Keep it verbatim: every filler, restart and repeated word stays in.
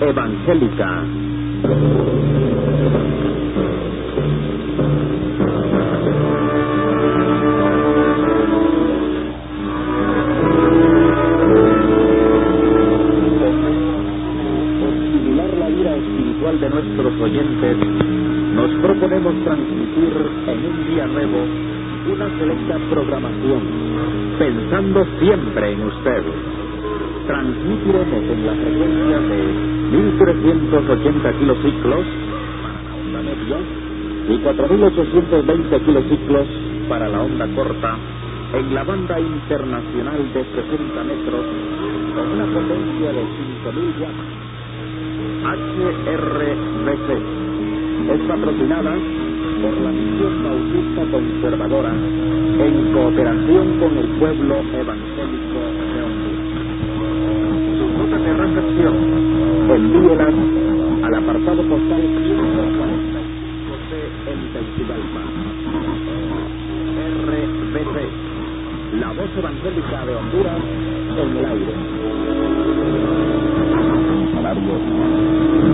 evangélica. De nuestros oyentes, nos proponemos transmitir en un día nuevo una selecta programación, pensando siempre en usted. Transmitiremos en la frecuencia de mil trescientos ochenta kilociclos para la onda media y cuatro mil ochocientos veinte kilociclos para la onda corta en la banda internacional de sesenta metros con una potencia de cinco mil watts. H R V C es patrocinada por la Misión Bautista Conservadora en cooperación con el pueblo evangélico de Honduras. Sus notas de recepción, envíelas al apartado postal ciento cuarenta y cinco C en Tegucigalpa. R V C, la voz evangélica de Honduras en el aire. Salario